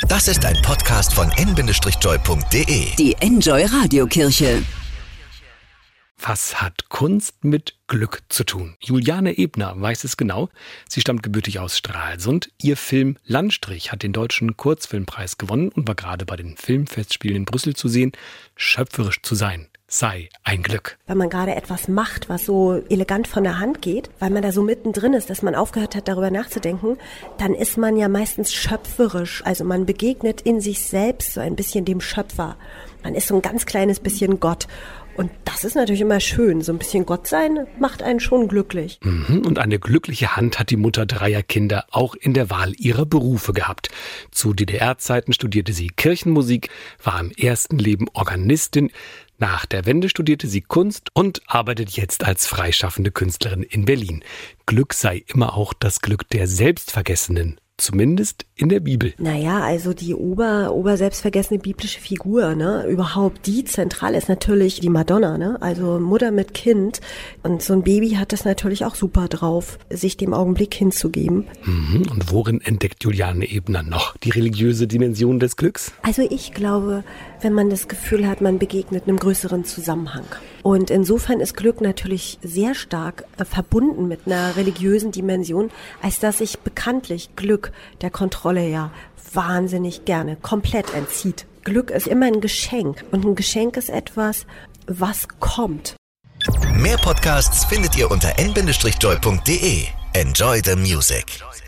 Das ist ein Podcast von n-joy.de. Die Enjoy Radiokirche. Was hat Kunst mit Glück zu tun? Juliane Ebner weiß es genau. Sie stammt gebürtig aus Stralsund. Ihr Film Landstrich hat den Deutschen Kurzfilmpreis gewonnen und war gerade bei den Filmfestspielen in Brüssel zu sehen. Schöpferisch zu sein sei ein Glück. Wenn man gerade etwas macht, was so elegant von der Hand geht, weil man da so mittendrin ist, dass man aufgehört hat, darüber nachzudenken, dann ist man ja meistens schöpferisch. Also man begegnet in sich selbst so ein bisschen dem Schöpfer. Man ist so ein ganz kleines bisschen Gott. Und das ist natürlich immer schön. So ein bisschen Gott sein macht einen schon glücklich. Und eine glückliche Hand hat die Mutter dreier Kinder auch in der Wahl ihrer Berufe gehabt. Zu DDR-Zeiten studierte sie Kirchenmusik, war im ersten Leben Organistin. Nach der Wende studierte sie Kunst und arbeitet jetzt als freischaffende Künstlerin in Berlin. Glück sei immer auch das Glück der Selbstvergessenen. Zumindest in der Bibel. Naja, also die selbstvergessene biblische Figur, ne, überhaupt die zentral ist natürlich die Madonna, ne, also Mutter mit Kind. Und so ein Baby hat das natürlich auch super drauf, sich dem Augenblick hinzugeben. Und worin entdeckt Juliane Ebner noch die religiöse Dimension des Glücks? Also ich glaube, wenn man das Gefühl hat, man begegnet einem größeren Zusammenhang. Und insofern ist Glück natürlich sehr stark verbunden mit einer religiösen Dimension, als dass sich bekanntlich Glück der Kontrolle ja wahnsinnig gerne komplett entzieht. Glück ist immer ein Geschenk und ein Geschenk ist etwas, was kommt. Mehr Podcasts findet ihr unter n-joy.de. Enjoy the music.